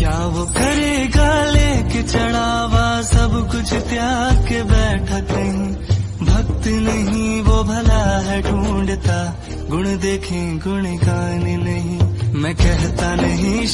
क्या वो करेगा लेके चढ़ावा, सब कुछ त्याग के बैठा कहीं। भक्त नहीं वो भला है ढूंढता, गुण देखें गुण गान नहीं। मैं कहता नहीं